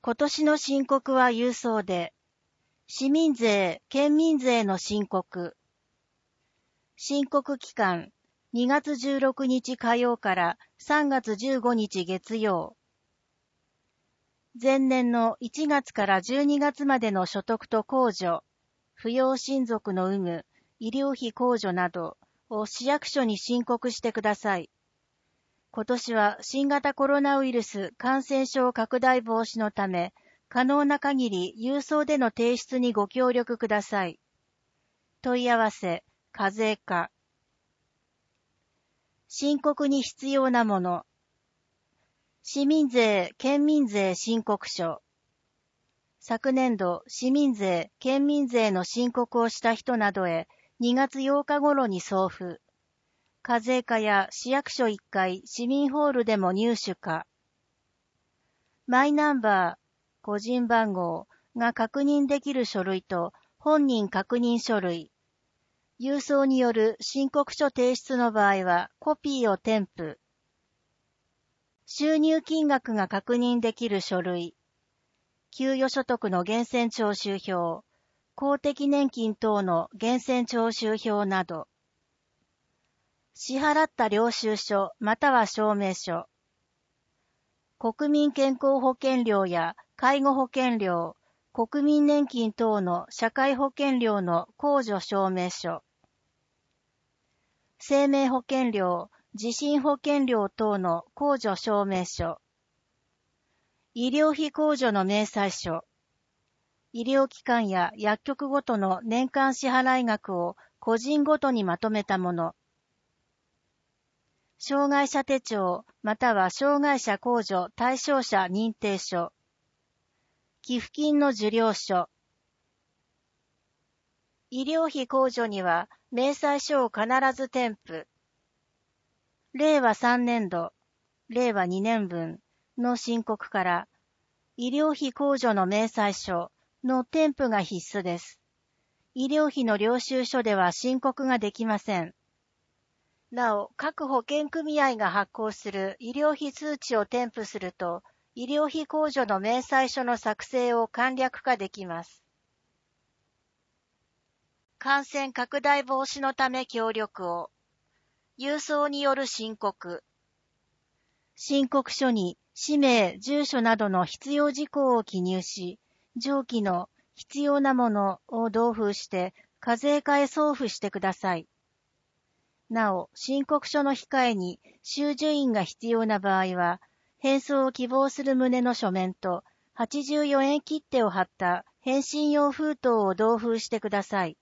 今年の申告は郵送で、市民税、県民税の申告。申告期間、2月16日火曜から3月15日月曜。前年の1月から12月までの所得と控除、扶養親族の有無、医療費控除などを市役所に申告してください。今年は新型コロナウイルス感染症拡大防止のため、可能な限り郵送での提出にご協力ください。問い合わせ、課税課。申告に必要なもの。市民税、県民税申告書。昨年度、市民税、県民税の申告をした人などへ2月8日頃に送付。課税課や市役所1階、市民ホールでも入手か。マイナンバー、個人番号が確認できる書類と本人確認書類。郵送による申告書提出の場合はコピーを添付。収入金額が確認できる書類。給与所得の源泉徴収票、公的年金等の源泉徴収票など。支払った領収書または証明書。国民健康保険料や介護保険料、国民年金等の社会保険料の控除証明書。生命保険料、地震保険料等の控除証明書。医療費控除の明細書。医療機関や薬局ごとの年間支払い額を個人ごとにまとめたもの。障害者手帳または障害者控除対象者認定書。寄付金の受領書。医療費控除には明細書を必ず添付。令和3年度、令和2年分の申告から医療費控除の明細書の添付が必須です。医療費の領収書では申告ができません。なお、各保険組合が発行する医療費通知を添付すると、医療費控除の明細書の作成を簡略化できます。感染拡大防止のため協力を。郵送による申告。申告書に氏名、住所などの必要事項を記入し、上記の必要なものを同封して課税課へ送付してください。なお、申告書の控えに収受印が必要な場合は、返送を希望する旨の書面と84円切手を貼った返信用封筒を同封してください。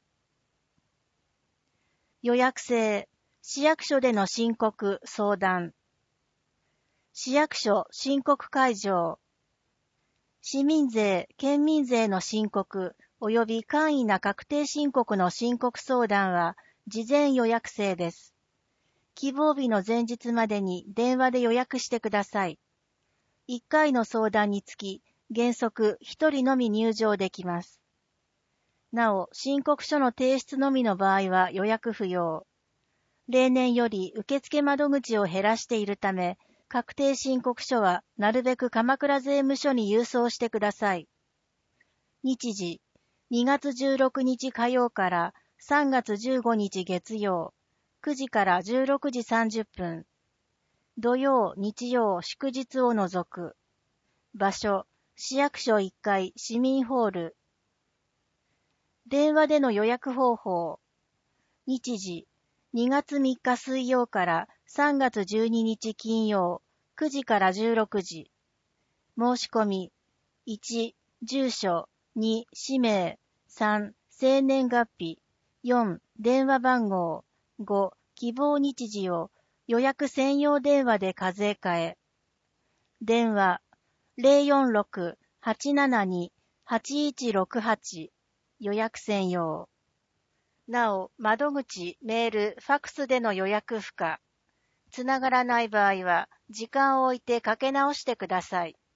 予約制、市役所での申告、相談。市役所申告会場。市民税、県民税の申告及び簡易な確定申告の申告相談は、事前予約制です。希望日の前日までに電話で予約してください。1回の相談につき、原則1人のみ入場できます。なお、申告書の提出のみの場合は予約不要。例年より受付窓口を減らしているため、確定申告書はなるべく鎌倉税務署に郵送してください。日時、2月16日火曜から3月15日月曜、9時から16時30分。土曜、日曜、祝日を除く。場所、市役所1階市民ホール。電話での予約方法。日時、2月3日水曜から3月12日金曜、9時から16時。申し込み。1、住所。2、氏名。3、生年月日。4、電話番号。5、希望日時を予約専用電話で課税課へ。電話 046-872-8168 予約専用。なお、窓口、メール、ファクスでの予約不可。つながらない場合は、時間を置いてかけ直してください。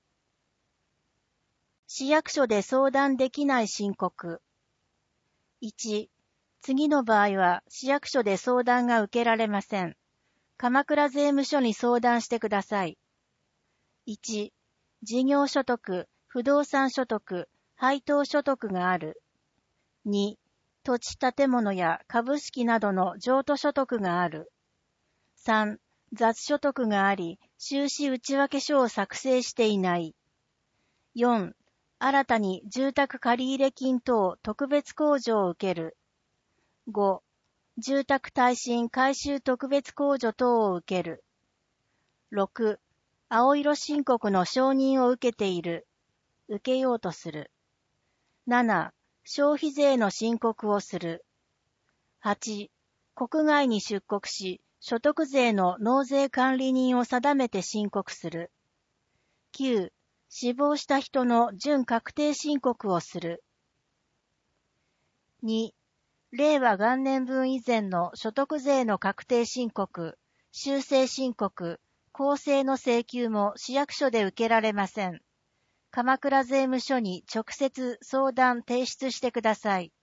市役所で相談できない申告。1、次の場合は市役所で相談が受けられません。鎌倉税務署に相談してください。1、事業所得、 不動産所得、配当所得がある。2、土地建物や株式などの譲渡所得がある。3、雑所得があり、収支内訳書を作成していない。4、新たに住宅借入金等特別控除を受ける。5、住宅耐震改修特別控除等を受ける。6、青色申告の承認を受けている。受けようとする。7、消費税の申告をする。8、国外に出国し、所得税の納税管理人を定めて申告する。9、死亡した人の準確定申告をする。2、令和元年分以前の所得税の確定申告、修正申告、公正の請求も市役所で受けられません。鎌倉税務署に直接相談提出してください。